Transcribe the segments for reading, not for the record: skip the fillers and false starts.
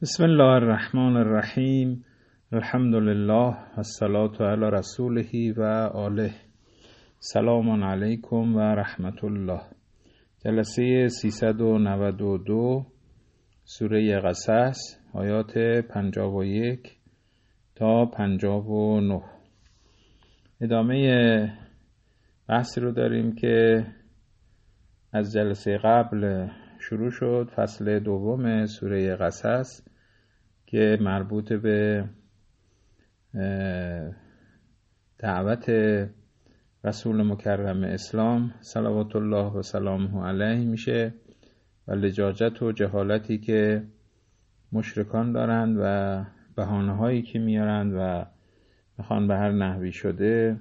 بسم الله الرحمن الرحیم. الحمد لله و الصلاة علی رسوله و آله. سلام علیکم و رحمت الله. جلسه 392 سوره قصص، آیات 51 تا 59. ادامه بحثی رو داریم که از جلسه قبل شروع شد. فصل دوم سوره قصص که مربوط به دعوت رسول مکرم اسلام صلوات الله و سلامه علیه میشه و لجاجت و جهالتی که مشرکان دارند و بهانه هایی که میارند و میخوان به هر نحوی شده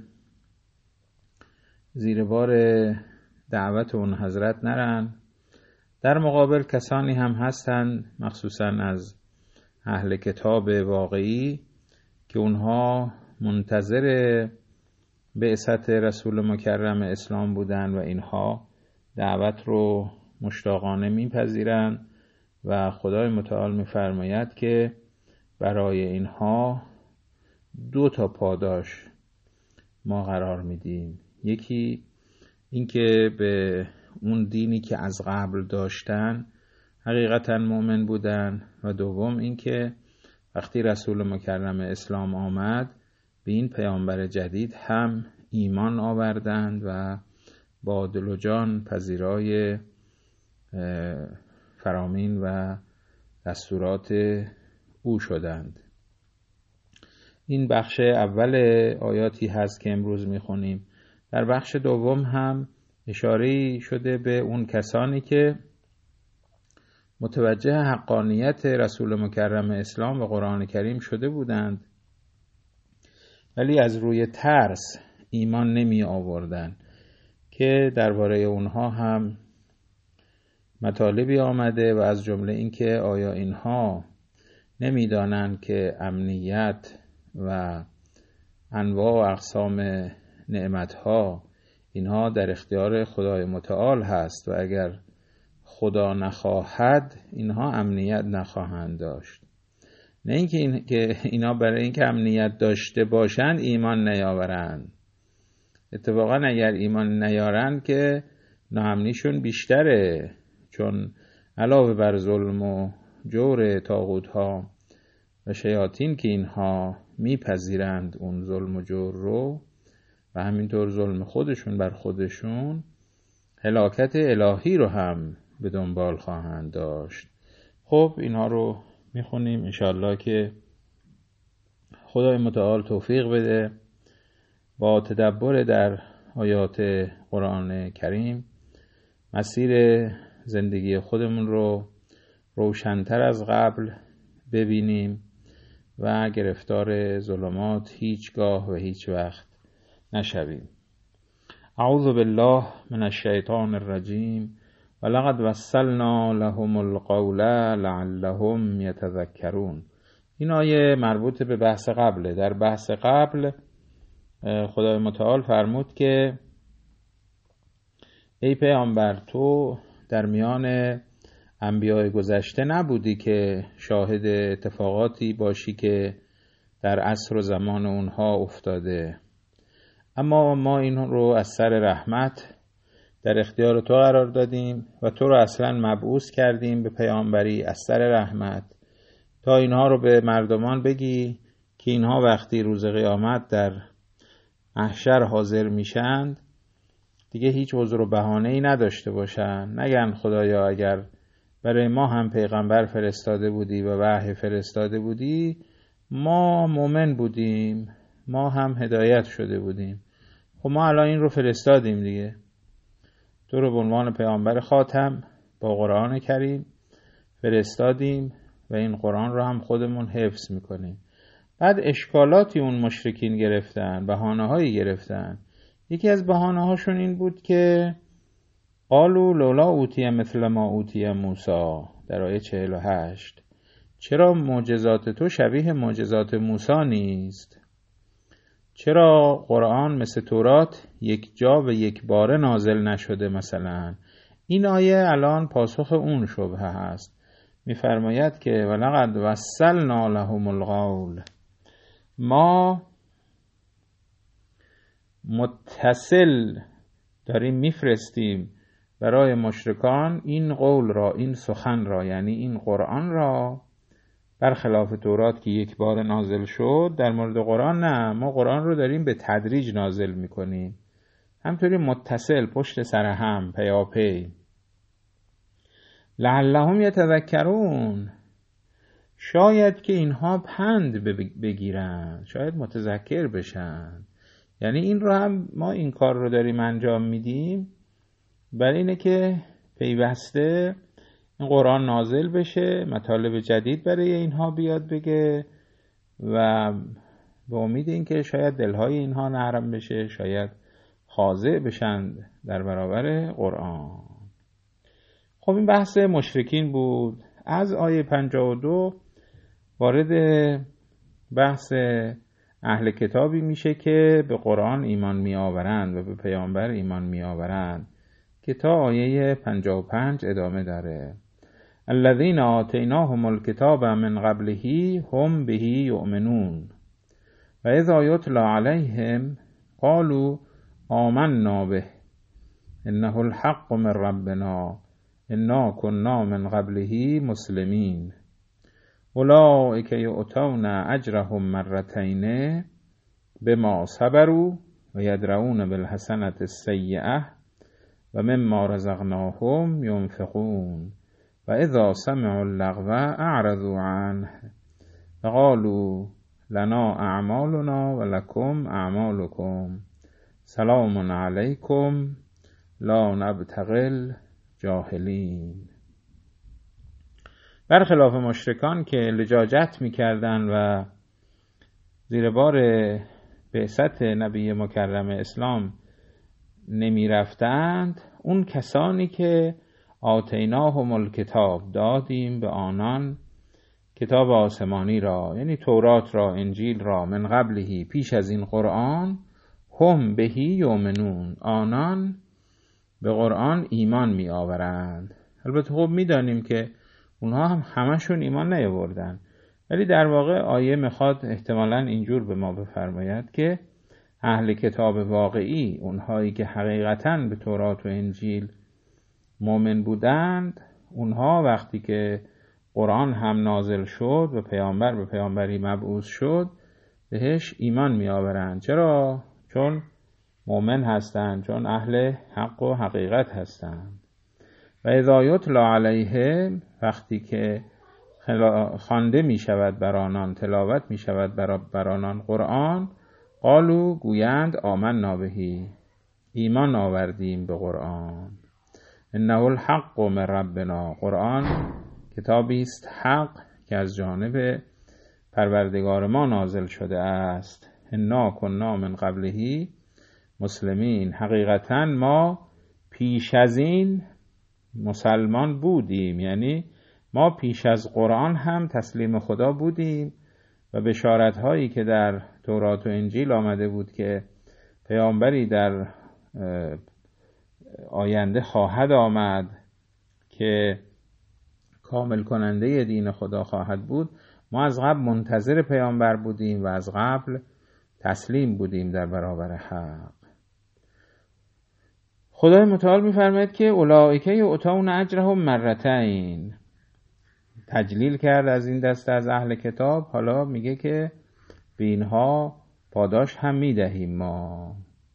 زیر بار دعوت اون حضرت نرن. در مقابل کسانی هم هستند، مخصوصا از اهل کتاب واقعی، که اونها منتظر بعثت رسول مکرم اسلام بودن و اینها دعوت رو مشتاقانه میپذیرند و خدای متعال میفرماید که برای اینها 2 پاداش ما قرار میدیم. یکی اینکه به اون دینی که از قبل داشتن حقیقتا مؤمن بودن و دوم اینکه وقتی رسول مکرم اسلام آمد به این پیامبر جدید هم ایمان آوردند و با دل و جان پذیرای فرامین و دستورات او شدند. این بخش اول آیاتی هست که امروز میخونیم. در بخش دوم هم اشاره شده به اون کسانی که متوجه حقانیت رسول مکرم اسلام و قرآن کریم شده بودند ولی از روی ترس ایمان نمی آوردند، که درباره اونها هم مطالبی آمده و از جمله این که آیا اینها نمی دانند که امنیت و انواع و اقسام نعمتها اینها در اختیار خدای متعال هست و اگر خدا نخواهد اینها امنیت نخواهند داشت. نه اینکه اینا برای اینکه امنیت داشته باشند ایمان نیاورند. اتفاقا اگر ایمان نیارند که ناامنیشون بیشتره، چون علاوه بر ظلم و جور طاغوت‌ها و شیاطین که اینها میپذیرند اون ظلم و جور رو و همینطور ظلم خودشون بر خودشون، هلاکت الهی رو هم به دنبال خواهند داشت. خب اینها رو میخونیم انشاءالله که خدای متعال توفیق بده با تدبر در آیات قرآن کریم مسیر زندگی خودمون رو روشن‌تر از قبل ببینیم و گرفتار ظلمات هیچگاه و هیچ وقت نشویم. اعوذ بالله من الشیطان الرجیم ولقد وصلنا لهم القول لعلهم یتذکرون. این آیه مربوط به بحث قبله. در بحث قبل خدای متعال فرمود که ای پیامبر، تو در میان انبیاء گذشته نبودی که شاهد اتفاقاتی باشی که در عصر و زمان اونها افتاده، اما ما این رو از سر رحمت در اختیار تو قرار دادیم و تو رو اصلا مبعوث کردیم به پیامبری از سر رحمت تا اینها رو به مردمان بگی که اینها وقتی روز قیامت در محشر حاضر میشند دیگه هیچ عذر و بهانه‌ای نداشته باشن. نگن خدایا اگر برای ما هم پیغمبر فرستاده بودی و وحی فرستاده بودی ما مؤمن بودیم، ما هم هدایت شده بودیم. خب ما الان این رو فرستادیم دیگه، تو رو به عنوان پیامبر خاتم با قرآن کریم فرستادیم و این قرآن رو هم خودمون حفظ میکنیم. بعد اشکالاتی اون مشرکین گرفتن، بهانه‌هایی گرفتن. یکی از بهانه‌هاشون این بود که قالوا لولا اوتی مثل ما اوتی موسی، در آیه 48، چرا معجزات تو شبیه معجزات موسی نیست؟ چرا قرآن مثل تورات یک جا و یک باره نازل نشده مثلا؟ این آیه الان پاسخ اون شبهه هست. میفرماید که ولقد وصلنا لهم القول، ما متصل داریم میفرستیم برای مشرکان این قول را، این سخن را، یعنی این قرآن را. برخلاف تورات که یک بار نازل شد، در مورد قرآن نه، ما قرآن رو داریم به تدریج نازل میکنیم، همطوری متصل پشت سر هم پیاپی. لعلهم یتذکرون، شاید که اینها پند بگیرن، شاید متذکر بشن. یعنی این رو هم ما این کار رو داریم انجام میدیم برای اینه که پیوسته این قرآن نازل بشه، مطالب جدید برای اینها بیاد بگه و به امید این که شاید دلهای اینها نرم بشه، شاید خاضع بشن در برابر قرآن. خب این بحث مشرکین بود. از آیه 52 وارد بحث اهل کتابی میشه که به قرآن ایمان می آورند و به پیامبر ایمان می آورند که تا آیه 55 ادامه داره. الذین آتیناهم الکتاب من قبله هم به یؤمنون و اذا یتلی علیهم قالوا آمنا به انه الحق من ربنا انا كنا من قبله مسلمین اولئک یؤتون اجرهم مرتین بما صبروا و یدرؤون بالحسنة السیئة و مما رزقناهم ينفقون و اذا سمعوا اللغو اعرضوا عنه وقالوا لنا اعمالنا و لکم اعمالکم سلام علیکم لا نبتغی الجاهلین. برخلاف مشرکان که لجاجت میکردن و زیر بار بعثت نبی مکرم اسلام نمی رفتند، اون کسانی که آتیناهم الکتاب، دادیم به آنان کتاب آسمانی را، یعنی تورات را، انجیل را، من قبلهی، پیش از این قرآن، هم بهی یؤمنون، آنان به قرآن ایمان می آورند. البته خب می دانیم که اونها هم همشون ایمان نیاوردن، ولی در واقع آیه میخواد احتمالاً اینجور به ما بفرماید که اهل کتاب واقعی، اونهایی که حقیقتاً به تورات و انجیل مؤمن بودند، اونها وقتی که قرآن هم نازل شد و پیامبر به پیامبری مبعوث شد بهش ایمان می آورند. چرا؟ چون مؤمن هستند، چون اهل حق و حقیقت هستند. و اذا یتلی علیهم، وقتی که خوانده می شود بر آنان، تلاوت می شود بر آنان قرآن، قالوا، گویند آمنا بهی، ایمان آوردیم به قرآن، انه الحق من ربنا، قرآن کتابی است حق که از جانب پروردگار ما نازل شده است. انا کنا من قبله مسلمین، حقیقتا ما پیش از این مسلمان بودیم، یعنی ما پیش از قرآن هم تسلیم خدا بودیم و بشارت هایی که در تورات و انجیل آمده بود که پیامبری در آینده خواهد آمد که کامل کننده دین خدا خواهد بود، ما از قبل منتظر پیامبر بودیم و از قبل تسلیم بودیم در برابر حق. خدای متعال می‌فرماید که اولئک یؤتون اجرهم مرتین، تجلیل کرد از این دسته از اهل کتاب، حالا میگه که به اینها پاداش هم میدهیم ما.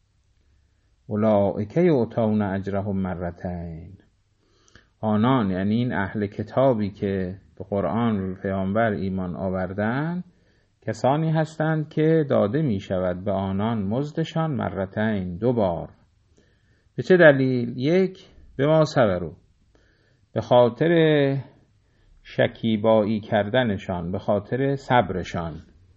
اولئک یؤتون اجرهم مرتین، آنان یعنی این اهل کتابی که به قرآن و پیامبر ایمان آوردند، کسانی هستند که داده می شود به آنان مزدشان مرتین، دو بار. به چه دلیل؟ یک، به ما صبروا، به خاطر شکیبایی کردنشان، به خاطر صبرشان.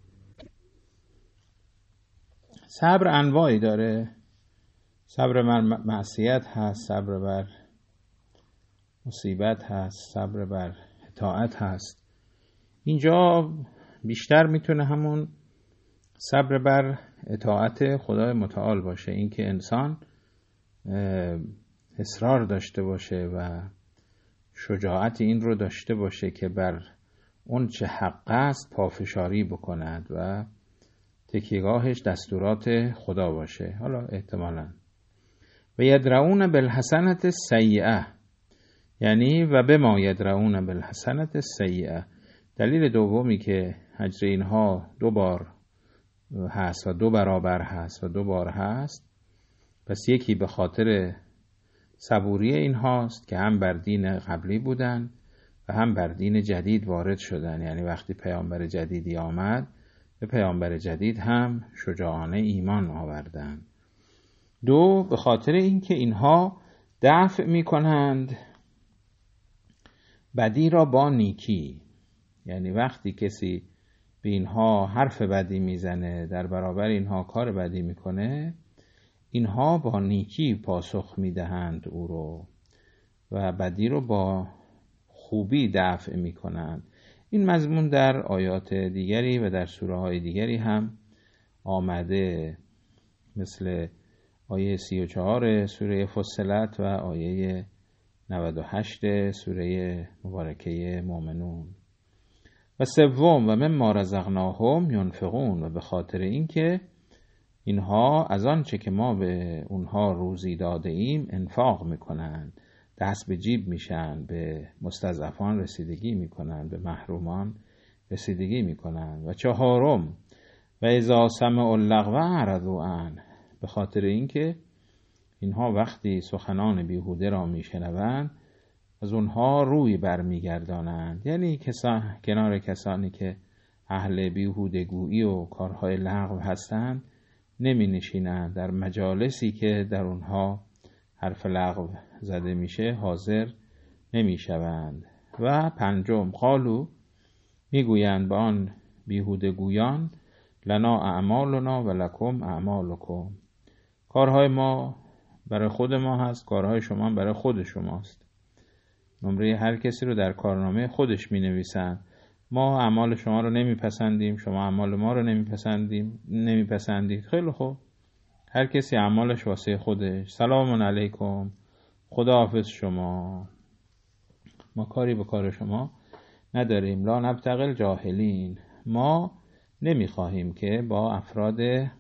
صبر انواعی داره، صبر بر معصیت هست، صبر بر مصیبت هست، صبر بر اطاعت هست. اینجا بیشتر میتونه همون صبر بر اطاعت خدای متعال باشه، اینکه انسان اصرار داشته باشه و شجاعت این رو داشته باشه که بر اون چه حق است پافشاری بکند و تکیهگاهش دستورات خدا باشه. حالا احتمالاً و یدرؤون بالحسنة السیئة، یعنی و بما یدرؤون بالحسنة السیئة. دلیل دومی که اجر اینها 2 بار هست و 2 برابر هست و 2 بار هست، پس یکی به خاطر صبوری این هاست که هم بر دین قبلی بودن و هم بر دین جدید وارد شدن، یعنی وقتی پیامبر جدیدی آمد به پیامبر جدید هم شجاعانه ایمان آوردند. 2 به خاطر اینکه اینها دفع می کنند بدی را با نیکی، یعنی وقتی کسی به اینها حرف بدی میزنه، در برابر اینها کار بدی میکنه، اینها با نیکی پاسخ میدهند او رو و بدی رو با خوبی دفع میکنند. این مضمون در آیات دیگری و در سوره های دیگری هم آمده، مثل آیه 34 سوره فصلت و آیه 98 سوره مبارکه مؤمنون. و 3 و مما رزقناهم ینفقون، و به خاطر اینکه اینها از آنچه که ما به اونها روزی داده ایم انفاق میکنند، دست به جیب میشن، به مستضعفان رسیدگی میکنند، به محرومان رسیدگی میکنند. و 4 و اذا سمعوا اللغو اعرضوا عنه، به خاطر اینکه اینها وقتی سخنان بیهوده را میشنوند از اونها روی برمیگردانند، یعنی کنار کسانی که اهل بیهودگویی و کارهای لغو هستند نمی نشینند، در مجالسی که در اونها حرف لغو زده میشه حاضر نمی شوند. و 5 قالو، میگویند به آن بیهودگویان لنا اعمالنا و لکم اعمالکم، کارهای ما برای خود ما هست، کارهای شما برای خود شماست. نمره هر کسی رو در کارنامه خودش می نویسن. ما اعمال شما رو نمی پسندیم، شما اعمال ما رو نمی پسندید. خیلی خوب، هر کسی اعمالش واسه خودش. سلام علیکم، خداحافظ شما، ما کاری به کار شما نداریم. لا نبتغی الجاهلین، ما نمی خواهیم که با افراد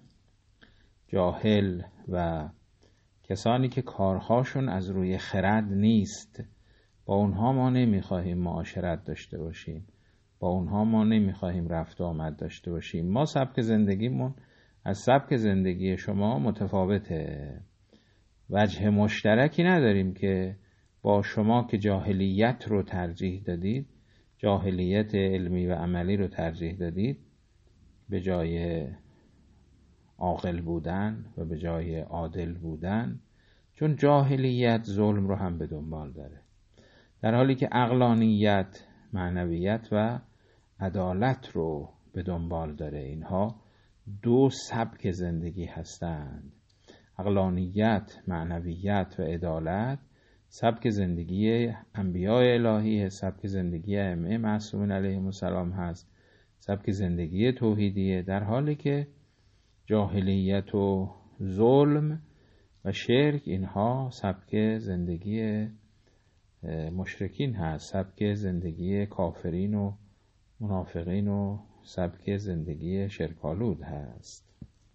جاهل و کسانی که کارهاشون از روی خرد نیست، با اونها ما نمیخواهیم معاشرت داشته باشیم، با اونها ما نمیخواهیم رفت و آمد داشته باشیم. ما سبک زندگیمون از سبک زندگی شما متفاوته، وجه مشترکی نداریم که با شما که جاهلیت رو ترجیح دادید، جاهلیت علمی و عملی رو ترجیح دادید به جای عاقل بودن و به جای عادل بودن، چون جاهلیت ظلم رو هم به دنبال داره، در حالی که عقلانیت، معنویت و عدالت رو به دنبال داره. اینها 2 سبک زندگی هستند. عقلانیت، معنویت و عدالت سبک زندگی انبیاء الهی، سبک زندگی ائمه معصومین علیهم السلام هست، سبک زندگی توحیدیه، در حالی که جاهلیت و ظلم و شرک اینها سبک زندگی مشرکین هست، سبک زندگی کافرین و منافقین و سبک زندگی شرکالود هست.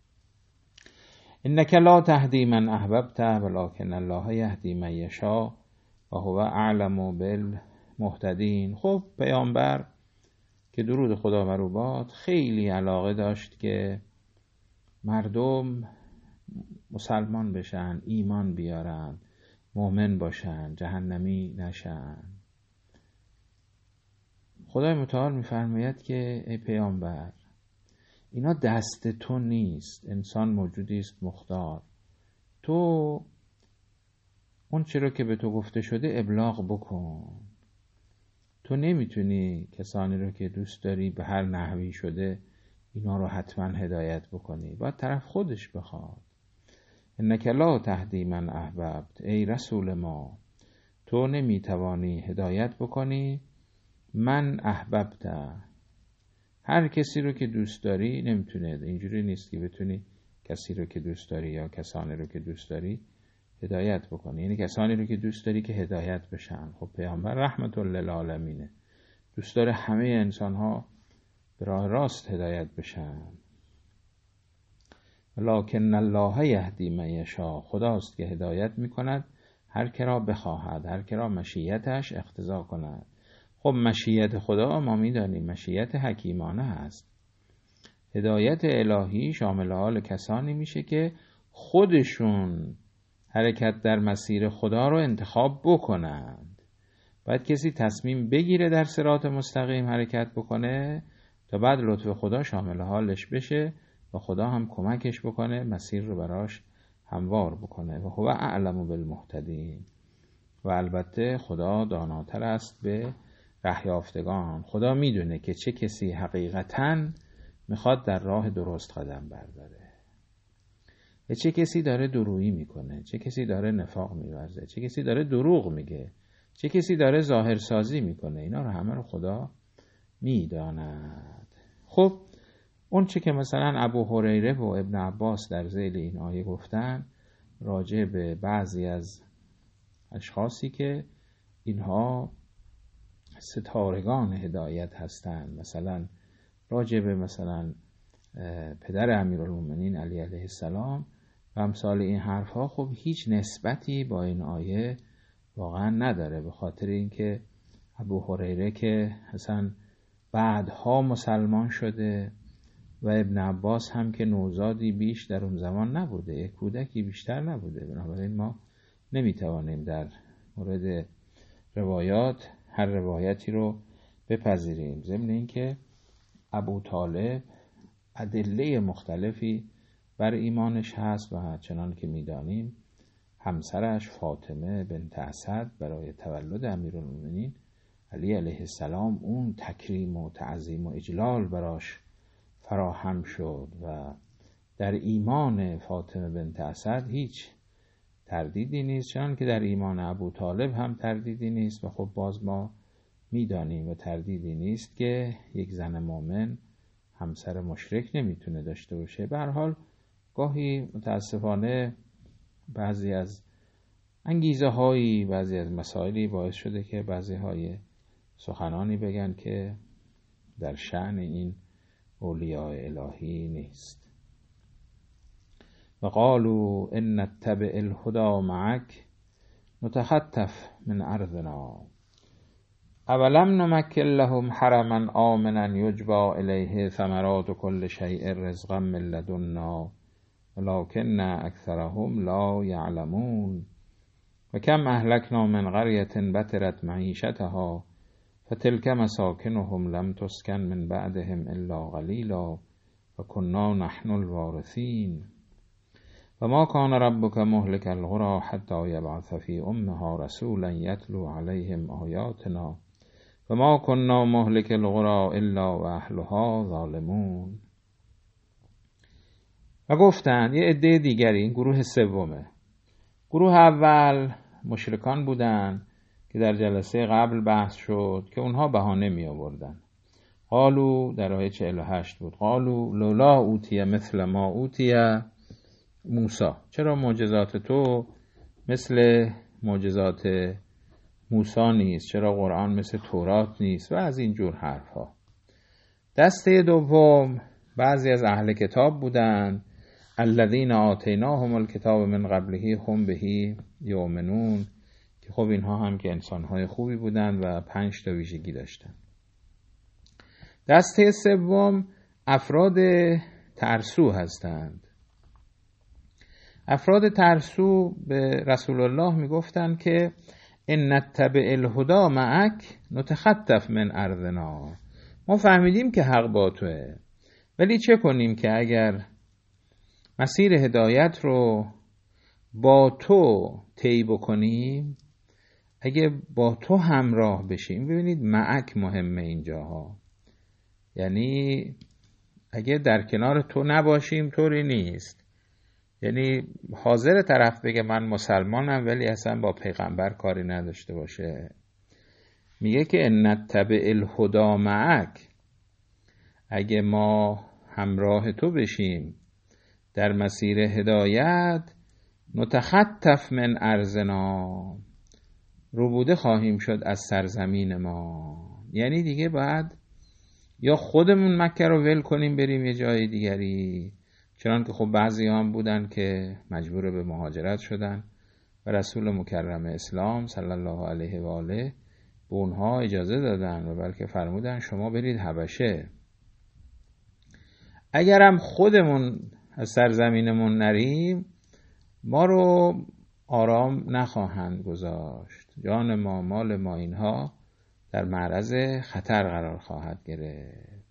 انک لا تهدی من احببت ولکن الله یهدی من یشاء و هو اعلم بالمهتدین. خب پیامبر که درود خدا بر او باد خیلی علاقه داشت که مردم مسلمان بشن، ایمان بیارن، مؤمن باشن، جهنمی نشن. خدای متعال میفرماید که ای پیامبر، اینا دست تو نیست، انسان موجودی است مختار، تو اون چی رو که به تو گفته شده ابلاغ بکن. تو نمیتونی کسانی رو که دوست داری به هر نحوی شده اینا رو حتما هدایت بکنی، باید طرف خودش بخواد. انک لا تهدی من احببت، ای رسول ما تو نمیتوانی هدایت بکنی من احببت، هر کسی رو که دوست داری. نمیتونه، اینجوری نیست که بتونی کسی رو که دوست داری یا کسانی رو که دوست داری هدایت بکنه، یعنی کسانی رو که دوست داری که هدایت بشن. خب پیامبر رحمت للعالمینه، دوست داره همه انسان ها به راه راست هدایت بشن. لکن الله یهدی من یشاء، خداست که هدایت میکند هر که را بخواهد، هر که را مشیتش اقتضا کند. خب مشیت خدا ما میدانیم مشیت حکیمانه هست. هدایت الهی شامل حال کسانی میشه که خودشون حرکت در مسیر خدا رو انتخاب بکنند. باید کسی تصمیم بگیره در صراط مستقیم حرکت بکنه تا بعد لطف خدا شامل حالش بشه و خدا هم کمکش بکنه مسیر رو براش هموار بکنه. و هو اعلم بالمهتدین، و البته خدا داناتر است به رهیافتگان. خدا میدونه که چه کسی حقیقتاً میخواد در راه درست قدم برداره و چه کسی داره درویی میکنه، چه کسی داره نفاق میورزه، چه کسی داره دروغ میگه، چه کسی داره ظاهرسازی میکنه. اینا رو همه رو خدا میداند. خب اون چه که مثلا ابو هریره و ابن عباس در ذیل این آیه گفتن راجع به بعضی از اشخاصی که اینها ستارگان هدایت هستند، مثلا راجع به مثلا پدر امیرالمومنین علی علیه السلام و امثال این حرفها، خب هیچ نسبتی با این آیه واقعا نداره، به خاطر اینکه ابو هریره که اصلا بعدها مسلمان شده و ابن عباس هم که نوزادی بیش در اون زمان نبوده، یک کودکی بیشتر نبوده. بنابراین ما نمیتوانیم در مورد روایات هر روایتی رو بپذیریم. ضمن اینکه ابو طالب ادله مختلفی بر ایمانش هست و چنان که میدانیم همسرش فاطمه بنت اسد برای تولد امیرالمومنین علی علیه السلام اون تکریم و تعظیم و اجلال براش فراهم شد و در ایمان فاطمه بنت اسد هیچ تردیدی نیست، چنان که در ایمان ابو طالب هم تردیدی نیست. و خب باز ما میدانیم و تردیدی نیست که یک زن مؤمن همسر مشرک نمیتونه داشته باشه. به هر حال گاهی متاسفانه بعضی از انگیزه هایی، بعضی از مسائلی باعث شده که بعضی های سخنانی بگن که در شأن این اولیاء الهی نیست. و قالوا ان نتبع الهدى معك نتخطف من ارضنا اولم نمکن لهم حرما آمنا یجبی الیه ثمرات کل شیء رزقا من لدنا ولکن اکثرهم لا یعلمون و کم اهلکنا من قریة بطرت معیشتها فتلک مساکنهم لم تسکن من بعدهم الا قلیلا و کنا نحن الوارثین و ما کان ربک مهلک القری حتی یبعث فی امها رسولا یتلو علیهم آیاتنا و ما کنا مهلک القری الا و اهلها ظالمون. و گفتند یه عده دیگری، این گروه سومه. گروه اول مشرکان بودند که در جلسه قبل بحث شد که اونها بهانه می آوردن. قالو در آیه 48 بود، قالو لولا اوتی مثل ما اوتی موسی، چرا معجزات تو مثل معجزات موسی نیست، چرا قرآن مثل تورات نیست و از این جور حرفا. دسته دوم بعضی از اهل کتاب بودند، الذین آتیناهم الکتاب من قبله هم بهی یؤمنون، که خب اینها هم که انسانهای خوبی بودند و 5 تا ویژگی داشتند. دسته سوم افراد ترسو هستند. افراد ترسو به رسول الله میگفتند که ان نتبع الهدى معک نتخطف من ارضنا، ما فهمیدیم که حق با توه، ولی چه کنیم که اگر مسیر هدایت رو با تو طی بکنیم، اگه با تو همراه بشیم. ببینید معک مهمه اینجاها، یعنی اگه در کنار تو نباشیم طوری نیست، یعنی حاضر طرف بگه من مسلمانم ولی اصلا با پیغمبر کاری نداشته باشه. میگه که ان نتبع الهدى معک، اگه ما همراه تو بشیم در مسیر هدایت، نتخطف من ارضنا، ربوده خواهیم شد از سرزمین ما. یعنی دیگه باید یا خودمون مکه رو ول کنیم بریم یه جای دیگری، چنان که خب بعضی هم بودن که مجبور به مهاجرت شدن و رسول مکرم اسلام صلی الله علیه و آله به اونها اجازه دادن و بلکه فرمودن شما برید حبشه. اگرم خودمون از سرزمینمون نریم ما رو آرام نخواهند گذاشت، جان ما، مال ما، اینها در معرض خطر قرار خواهد گرفت.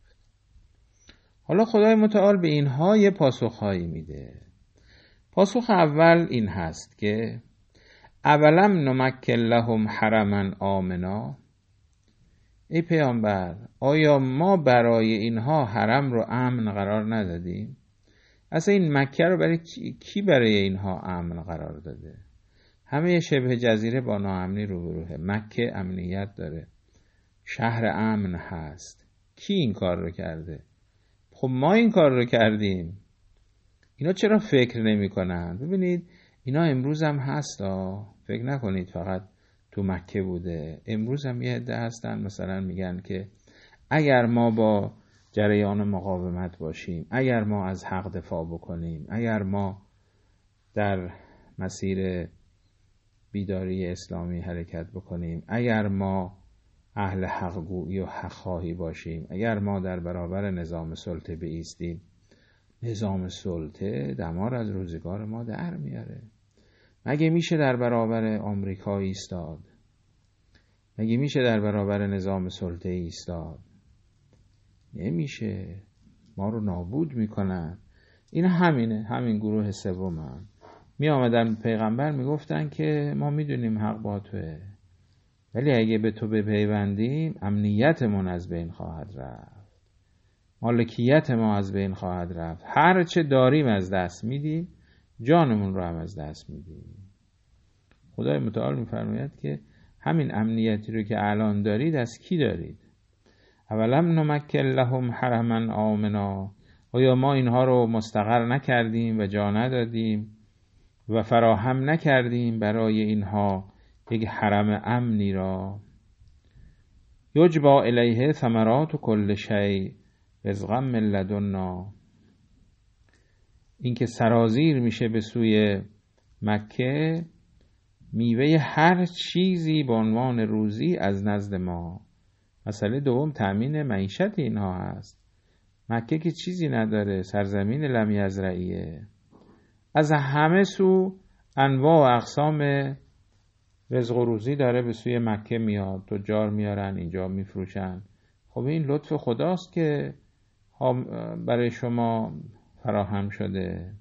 حالا خدای متعال به اینها یه پاسخهایی میده. پاسخ اول این هست که اولم نمکن لهم حرما آمنا، ای پیامبر آیا ما برای اینها حرم رو امن قرار ندادیم؟ اصلا این مکه رو برای کی برای اینها امن قرار داده؟ همه شبه جزیره با ناامنی روبروه، مکه امنیت داره، شهر امن هست. کی این کار رو کرده؟ خب ما این کار رو کردیم. اینا چرا فکر نمی کنن؟ ببینید اینا امروز هم هست فکر نکنید فقط تو مکه بوده. امروز هم یه عده هستن مثلا میگن که اگر ما با جریان مقاومت باشیم، اگر ما از حق دفاع بکنیم، اگر ما در مسیر بیداری اسلامی حرکت بکنیم، اگر ما اهل حق گویی و حق خواهی باشیم، اگر ما در برابر نظام سلطه بایستیم، نظام سلطه دمار از روزگار ما در میاره. مگه میشه در برابر آمریکا ایستاد؟ مگه میشه در برابر نظام سلطه ایستاد؟ نمیشه. ما رو نابود میکنن. این همینه، همین گروه سوم می آمدن پیغمبر میگفتن که ما میدونیم حق با توه، ولی اگه به تو بپیوندیم امنیتمون از بین خواهد رفت، مالکیت ما از بین خواهد رفت، هر چه داریم از دست میدیم، جانمون رو هم از دست میدیم. خدای متعال میفرماید که همین امنیتی رو که الان دارید از کی دارید؟ اولم نمکن لهم حرما آمنا، آیا ما اینها رو مستقر نکردیم و جا ندادیم و فراهم نکردیم برای اینها یک حرم امنی را؟ یجبا الیه ثمرات کل شیء رزقا من لدنا، این که سرازیر میشه به سوی مکه میوه هر چیزی به عنوان روزی از نزد ما. مسئله دوم تأمین معیشت اینها هست. مکه که چیزی نداره، سرزمین لم یزرعیه، از همه سو انواع و اقسام رزق و روزی داره به سوی مکه میاد، تجار میارن اینجا میفروشن. خب این لطف خداست که برای شما فراهم شده.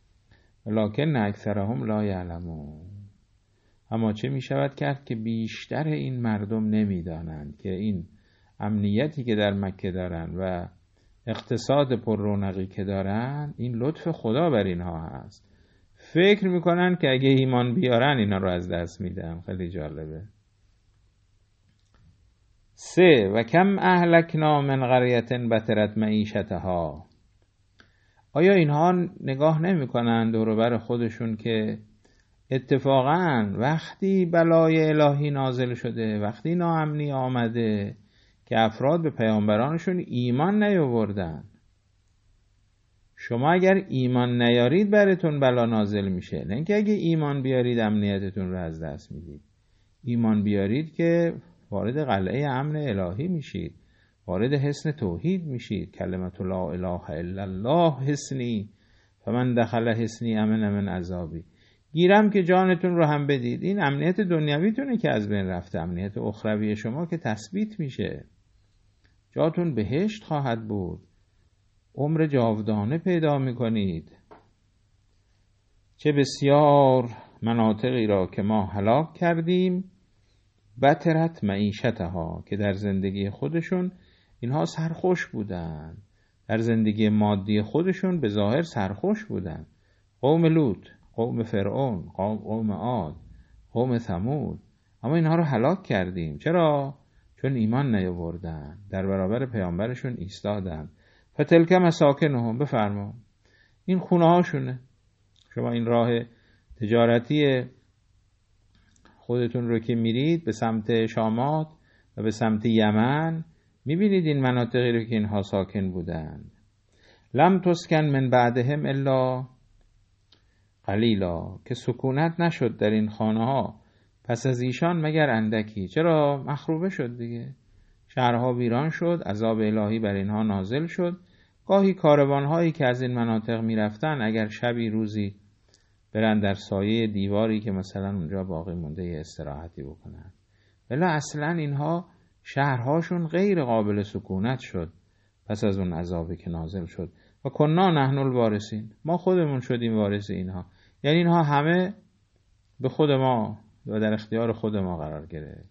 لکن اکثرهم لا یعلمون، اما چه می شود کرد که بیشتر این مردم نمیدانند که این امنیتی که در مکه دارن و اقتصاد پر رونقی که دارن این لطف خدا بر اینها هست. فکر میکنن که اگه ایمان بیارن اینا رو از دست میدن. خیلی جالبه. 3 و کم اهلکنا من قریة بطرت معیشتها، آیا اینها نگاه نمیکنن دور و بر خودشون که اتفاقاً وقتی بلای الهی نازل شده، وقتی ناامنی آمده که افراد به پیامبرانشون ایمان نیاوردن. شما اگر ایمان نیارید براتون بلا نازل میشه، نه اینکه اگه ایمان بیارید امنیتتون رو از دست میدید. ایمان بیارید که وارد قلعه امن الهی میشید، وارد حصن توحید میشید. کلمت لا اله الا الله حصنی فمن دخل حصنی امن من عذابی. گیرم که جانتون رو هم بدید. این امنیت دنیویتونه که از بین رفته، امنیت اخروی شما که تثبیت میشه. جاتون بهشت خواهد بود، عمر جاودانه پیدا میکنید. چه بسیار مناطقی را که ما هلاک کردیم، بطرت معیشتها، که در زندگی خودشون اینها سرخوش بودن، در زندگی مادی خودشون به ظاهر سرخوش بودن. قوم لوط، قوم فرعون، قوم عاد، قوم ثمود، اما اینها رو هلاک کردیم. چرا؟ چون ایمان نیاوردن، در برابر پیامبرشون ایستادن. فتلک مساکنهم، بفرما این خونه هاشونه. شما این راه تجارتی خودتون رو که میرید به سمت شامات و به سمت یمن، میبینید این مناطقی رو که اینها ساکن بودند. لم تسکن من بعدهم الا قلیلا، که سکونت نشد در این خانه ها پس از ایشان مگر اندکی. چرا؟ مخروبه شد دیگه، شهرها ویران شد، عذاب الهی بر اینها نازل شد. گاهی کاروانهایی که از این مناطق میرفتن اگر شبی روزی برن در سایه دیواری که مثلا اونجا باقی مونده استراحتی بکنن، ولی اصلا اینها شهرهاشون غیر قابل سکونت شد پس از اون عذابی که نازل شد. و کنا نحن الوارثین، ما خودمون شدیم وارث اینها، یعنی اینها همه به خود ما و در اختیار خود ما قرار گرفت.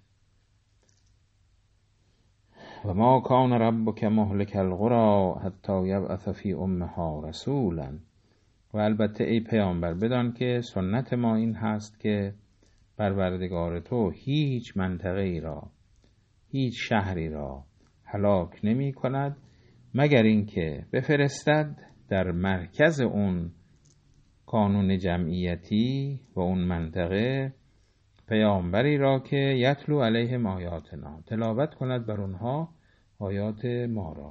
و ما کان ربک مهلک القری حتی یبعث فی امها رسولا. و البته ای پیامبر بدان که سنت ما این هست که پروردگار تو هیچ منطقه ای را، هیچ شهری را هلاک نمی کند مگر اینکه بفرستد در مرکز اون قانون جمعیتی و اون منطقه پیامبری را که یتلو علیهم آیاتنا، تلاوت کند بر اونها آیات ما را.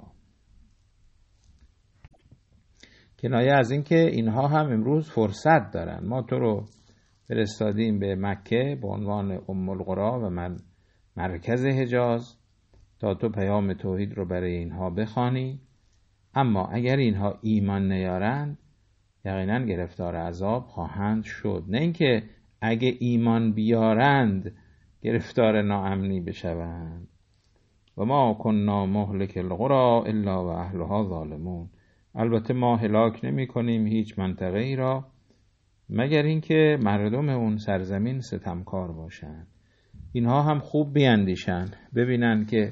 کنایه از این که اینها هم امروز فرصت دارن. ما تو رو فرستادیم به مکه به عنوان ام القری و مرکز حجاز تا تو پیام توحید رو برای اینها بخوانی، اما اگر اینها ایمان نیارند یقینا گرفتار عذاب خواهند شد. نه اینکه اگه ایمان بیارند گرفتار ناامنی بشوند. و ما کنا مهلک القری الا و اهلها ظالمون. البته ما هلاک نمی کنیم هیچ منطقه ای را مگر اینکه مردم اون سرزمین ستمکار باشند. اینها هم خوب بیندیشن، ببینن که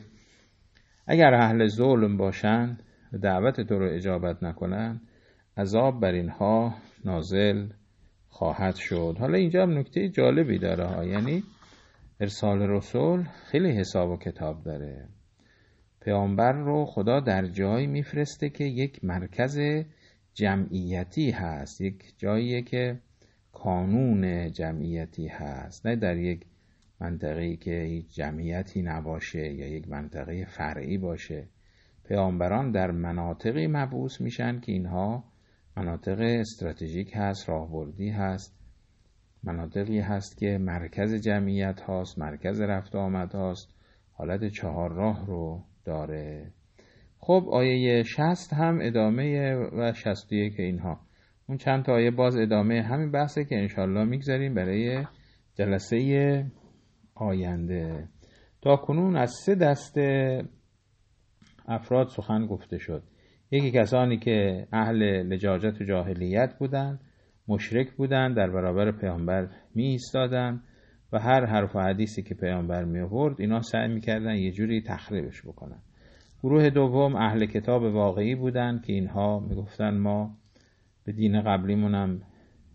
اگر اهل ظلم باشن و دعوت تو رو اجابت نکنن عذاب بر اینها نازل خواهد شد. حالا اینجا هم نکته جالبی داره یعنی ارسال رسول خیلی حساب و کتاب داره. پیامبر رو خدا در جایی میفرسته که یک مرکز جمعیتی هست، یک جایی که کانون جمعیتی هست، نه در یک منطقه‌ای که هیچ جمعیتی نباشه یا یک منطقه فرعی باشه. پیامبران در مناطقی مبعوث میشن که اینها مناطق استراتژیک هست، راهبردی هست، مناطقی هست که مرکز جمعیت هاست، مرکز رفت آمد هاست، حالت چهار راه رو داره. خب آیه 60 هم ادامه و 61 که اینها اون چند تا آیه باز ادامه همین بحثه که انشالله میگذاریم برای جلسه آینده. تا کنون از 3 دسته افراد سخن گفته شد. یکی کسانی که اهل لجاجت و جاهلیت بودند، مشرک بودند، در برابر پیامبر می ایستادند و هر حرف و حدیثی که پیامبر می آورد اینا سعی می‌کردن یه جوری تخریبش بکنن. گروه دوم اهل کتاب واقعی بودند که اینها میگفتن ما به دین قبلیمون هم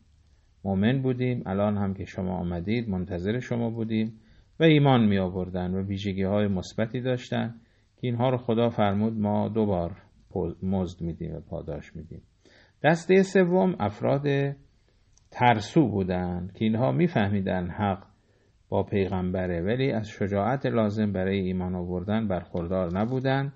مؤمن بودیم، الان هم که شما آمدید منتظر شما بودیم و ایمان می آوردن و ویژگی‌های مثبتی داشتن که اینها رو خدا فرمود ما 2 بار مزد میدیم و پاداش میدیم. دسته سوم افراد ترسو بودن که اینها میفهمیدن حق با پیغمبره ولی از شجاعت لازم برای ایمان آوردن برخوردار نبودن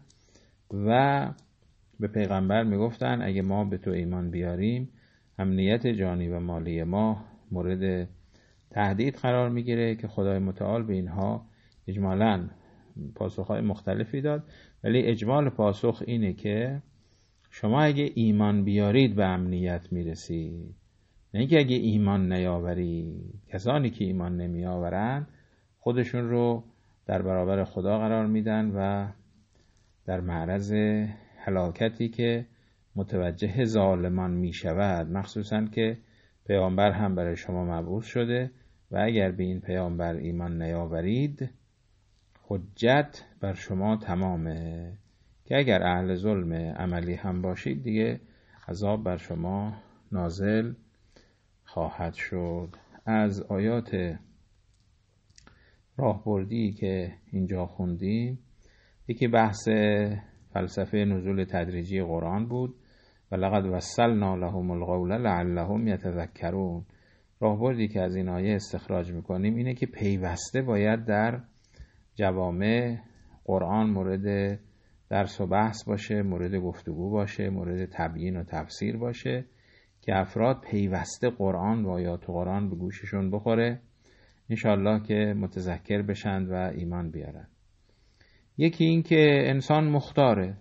و به پیغمبر میگفتن اگه ما به تو ایمان بیاریم امنیت جانی و مالی ما مورد تهدید قرار میگیره، که خدای متعال به اینها اجمالاً پاسخهای مختلفی داد، ولی اجمال پاسخ اینه که شما اگه ایمان بیارید به امنیت میرسید، نه اینکه اگه ایمان نیاورید. کسانی که ایمان نمیآورن خودشون رو در برابر خدا قرار میدن و در معرض هلاکتی که متوجه ظالمان میشود، مخصوصا که پیامبر هم برای شما مبعوث شده و اگر به این پیامبر ایمان نیاورید حجت بر شما تمامه، که اگر اهل ظلم عملی هم باشید دیگه عذاب بر شما نازل خواهد شد. از آیات راهبردی که اینجا خوندیم یکی بحث فلسفه نزول تدریجی قرآن بود و لقد وصلنا لهم القول لعلهم یتذکرون. راهبردی که از این آیه استخراج میکنیم اینه که پیوسته باید در جوامع قرآن مورد درس و بحث باشه، مورد گفتگو باشه، مورد تبیین و تفسیر باشه که افراد پیوسته قرآن و آیات قرآن به گوششون بخوره، انشالله که متذکر بشند و ایمان بیارن. یکی این که انسان مختاره.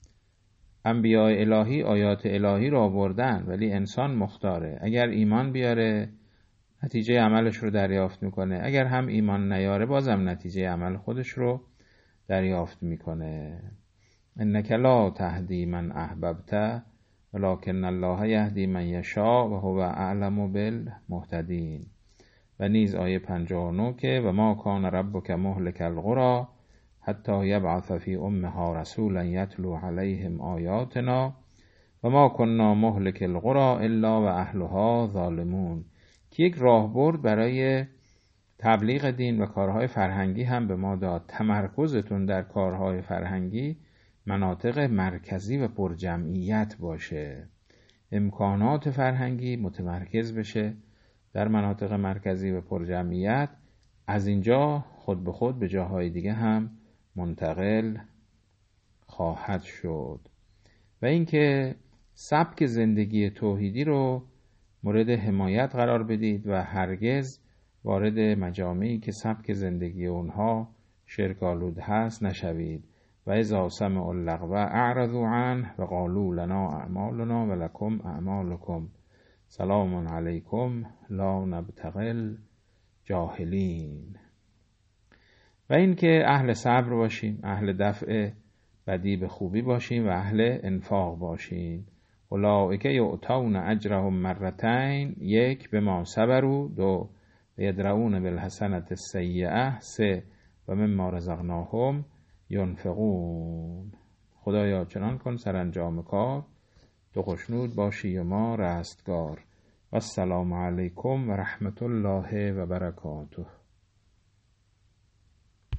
انبیاء الهی آیات الهی را آوردن ولی انسان مختاره. اگر ایمان بیاره نتیجه عملش رو دریافت میکنه، اگر هم ایمان نیاره بازم نتیجه عمل خودش رو دریافت میکنه. انک لا تهدی من احببت ولکن الله یهدی من یشاء و هو اعلم بالمهتدین. و نیز آیه 59 که و ما کان ربک مهلک القری حتی یبعث فی امها رسولا یتلو علیهم آیاتنا و ما کنا مهلک القری الا و اهلها ظالمون، که یک راهبرد برای تبلیغ دین و کارهای فرهنگی هم به ما داد. تمرکزتون در کارهای فرهنگی مناطق مرکزی و پرجمعیت باشه، امکانات فرهنگی متمرکز بشه در مناطق مرکزی و پرجمعیت، از اینجا خود به خود به جاهای دیگه هم منتقل خواهد شد. و اینکه سبک زندگی توحیدی رو مورد حمایت قرار بدید و هرگز وارد مجامعی که سبک زندگی اونها شرک‌آلود هست نشوید. و اذا سمعوا اللغو اعرضوا عنه و قالوا لنا اعمالنا و لکم اعمالکم سلام علیکم لا نبتغی الجاهلین. و این که اهل صبر باشیم، اهل دفع بدی به خوبی باشیم و اهل انفاق باشیم. اولئک یؤتون اجرهم مرتین، یک بما صبروا، دو یدرؤون بالحسنة السیئة، سه و مما رزقناهم ینفقون. خدایا چنان کن سرانجام کار تو خوشنود باشی و ما رستگار. و السلام علیکم و رحمت الله و برکاته.